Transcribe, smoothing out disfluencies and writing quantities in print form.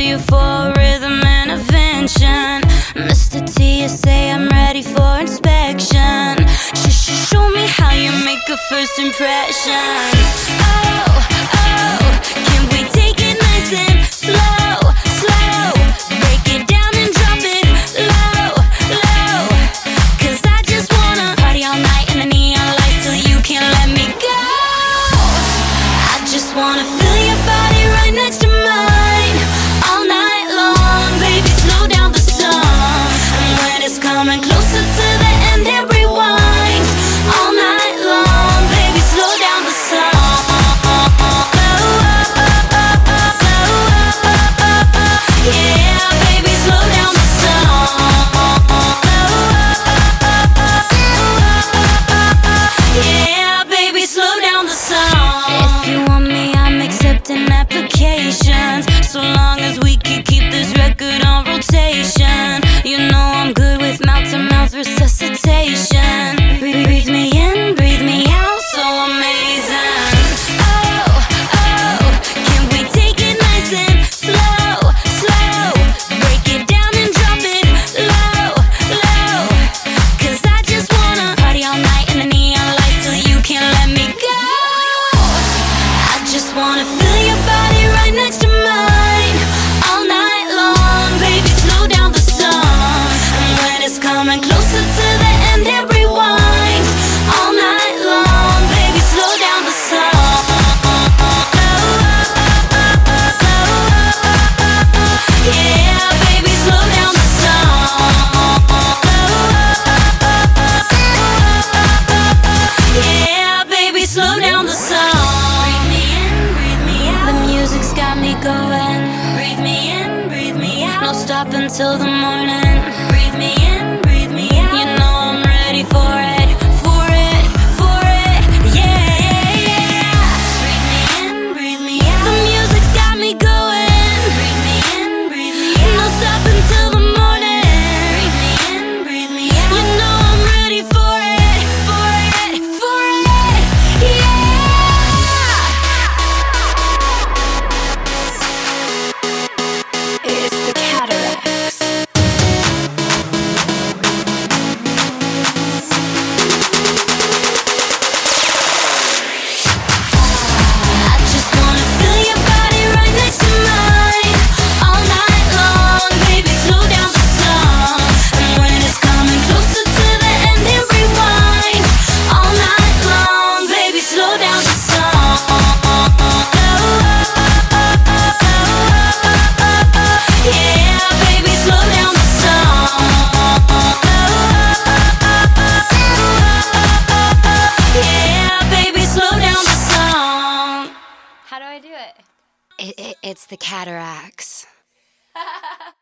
you for rhythm intervention. Mr. T, you say I'm ready for inspection. Show me how you make a first impression. Oh, oh, can we take it nice and slow, slow? Break it down and drop it low, low. 'Cause I just wanna party all night in the neon lights till you can't let me go. I just wanna feel your body right next to mine all night long. Baby, slow down the song, and when it's coming closer to the end, then rewind all night long. Baby, slow down the song. Yeah, baby, slow down the song. Yeah, baby, slow down the song. If you want me, I'm accepting applications, so long as we can keep this record on rotation. You know I'm good with mouth-to-mouth resuscitation. Breathe me in, breathe me out, so amazing. Oh, oh, can we take it nice and slow, slow? Break it down and drop it low, low. 'Cause I just wanna party all night in the neon lights till you can't let me go. I just wanna feel your body right next to mine all night long. Baby, slow down the song, and when it's coming closer to the end, then rewind all night long. Baby, slow down the song. Yeah, baby, slow down the song. Yeah, baby, slow down the song. Breathe me in, breathe me out. The music's got me going. Breathe me in, breathe me out. No stop until the morning. Breathe me in, breathe me out. You know I'm ready for it, for it, for it. Yeah, yeah. Breathe me in, breathe me out. The music's got me going. Breathe me in, breathe me out. No stop until the morning. Breathe me in, breathe me out. You know I'm ready for it, for it, for it. Yeah. It's the Cataracts. I just wanna feel your body right next to mine all night long. Baby, slow down the song, and when it's coming closer to the end, then rewind all night long. Baby, slow down the song. Yeah, baby, slow down the song. Yeah, baby, slow down the song. How do I do it? It's the Cataracts.